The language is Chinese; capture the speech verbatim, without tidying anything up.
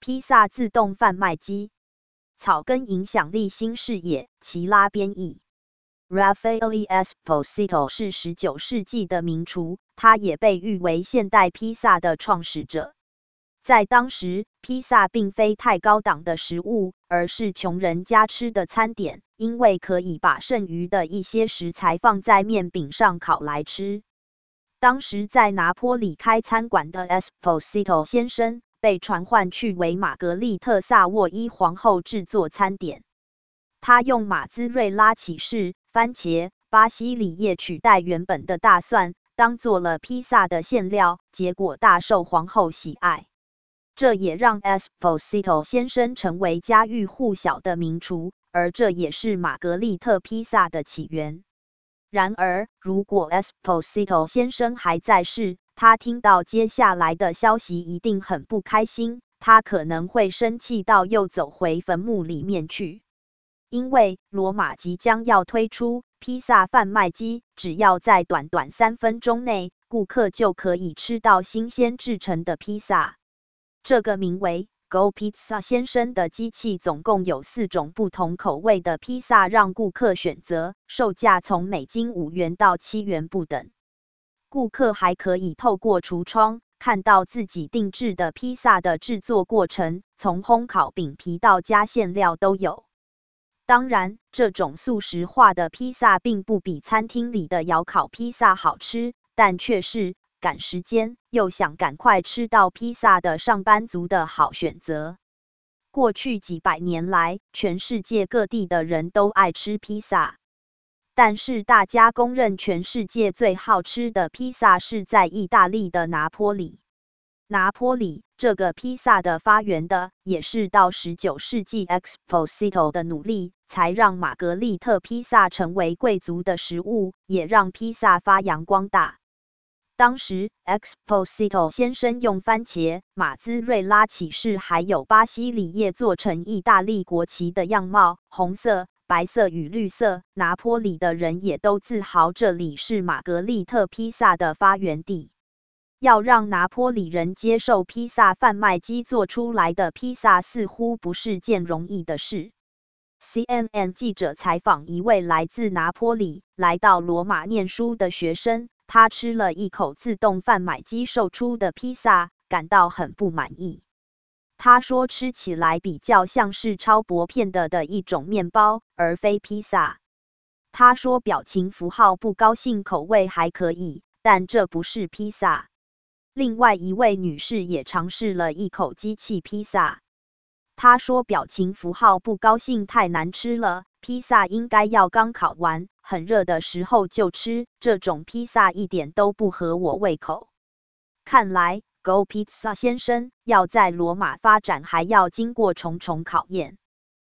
披萨自动贩卖机。草根影响力新视野，齐拉编译。Raffaele Esposito 是十九世纪的名厨，他也被誉为现代披萨的创始者。在当时，披萨并非太高档的食物，而是穷人家吃的餐点，因为可以把剩余的一些食材放在面饼上烤来吃。当时在拿坡里开餐馆的 Esposito 先生被传唤去为玛格丽特萨沃伊皇后制作餐点。他用马兹瑞拉起士、番茄、巴西里叶取代原本的大蒜，当做了披萨的馅料，结果大受皇后喜爱。这也让 Esposito 先生成为家喻户晓的名厨，而这也是玛格丽特披萨的起源。然而，如果 Esposito 先生还在世，他听到接下来的消息一定很不开心，他可能会生气到又走回坟墓里面去。因为罗马即将要推出披萨贩卖机，只要在短短三分钟内，顾客就可以吃到新鲜制成的披萨。这个名为 Go Pizza 先生的机器总共有四种不同口味的披萨让顾客选择，售价从美金五元到七元不等。顾客还可以透过橱窗看到自己定制的披萨的制作过程，从烘烤饼皮到加馅料都有。当然，这种速食化的披萨并不比餐厅里的窑烤披萨好吃，但却是赶时间又想赶快吃到披萨的上班族的好选择。过去几百年来，全世界各地的人都爱吃披萨，但是大家公认全世界最好吃的披萨是在意大利的拿坡里。拿坡里这个披萨的发源的，也是到十九世纪 Esposito 的努力，才让玛格丽特披萨成为贵族的食物，也让披萨发扬光大。当时 Esposito 先生用番茄、马兹瑞拉起士还有巴西里叶做成意大利国旗的样貌，红色、白色与绿色。拿坡里的人也都自豪这里是玛格丽特披萨的发源地。要让拿坡里人接受披萨贩卖机做出来的披萨似乎不是件容易的事。C N N 记者采访一位来自拿坡里、来到罗马念书的学生，他吃了一口自动贩卖机售出的披萨，感到很不满意。他说吃起来比较像是超薄片的的一种面包，而非披萨。他说表情符号不高兴，口味还可以，但这不是披萨。另外一位女士也尝试了一口机器披萨，她说表情符号不高兴，太难吃了，披萨应该要刚烤完，很热的时候就吃，这种披萨一点都不合我胃口。看来 Go Pizza 先生要在罗马发展还要经过重重考验。